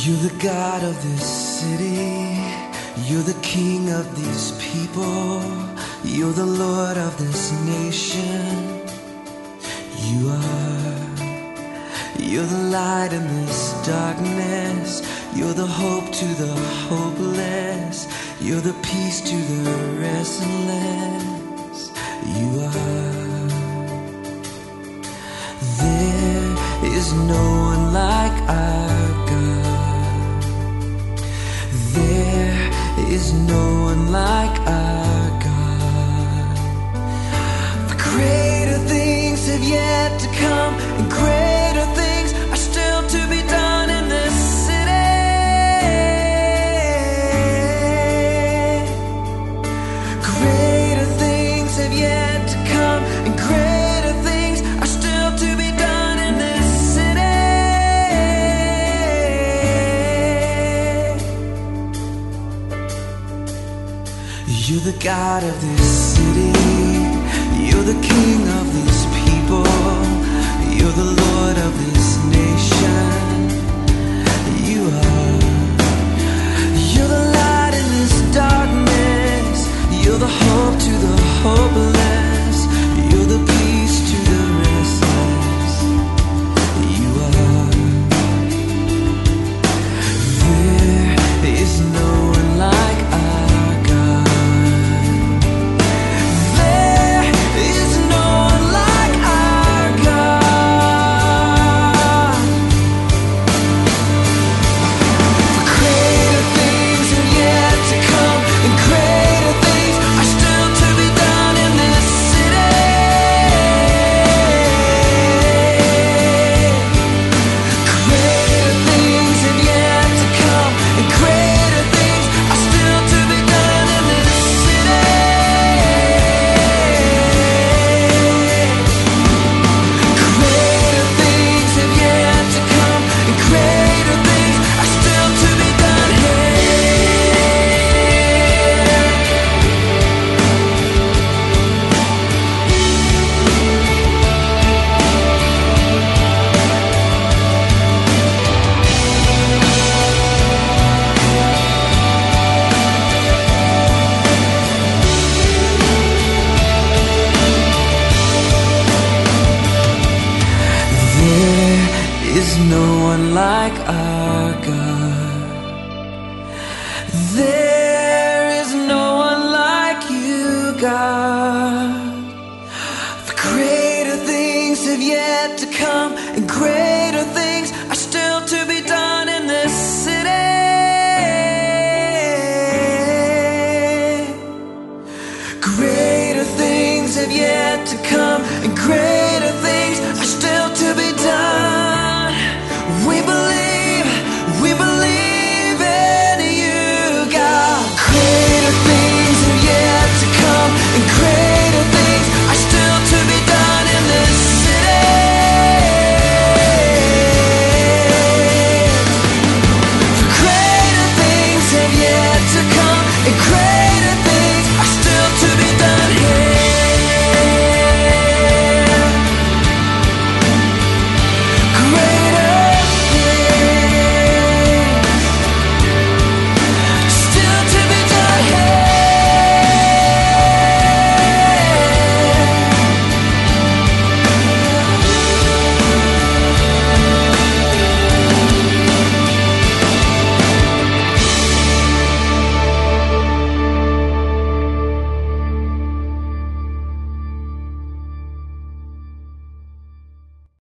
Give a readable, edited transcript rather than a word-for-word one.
You're the God of this city. You're the King of these people. You're the Lord of this nation. You are. You're the light in this darkness. You're the hope to the hopeless. You're the peace to the restless. You are. There is no one like our God. There is no one like our God. For greater things have yet to come, and greater things are still to be done in this city. Greater things have yet to come, and greater things are still to be done in this city. You're the God of this city. You're the King of these people. You're the Lord of this nation. You are. You're the light in this darkness. You're the hope to the hopeless. You're the peace to the restless. You are. There is no one like our God. There is no one like our God. For greater things are yet to come, and greater things are still to be done in this city. Greater things have yet to come, and greater things are still to be done in this city. Greater things have yet to come, and greater things are still to be done here. There is no one like our God. There is no one like you, God.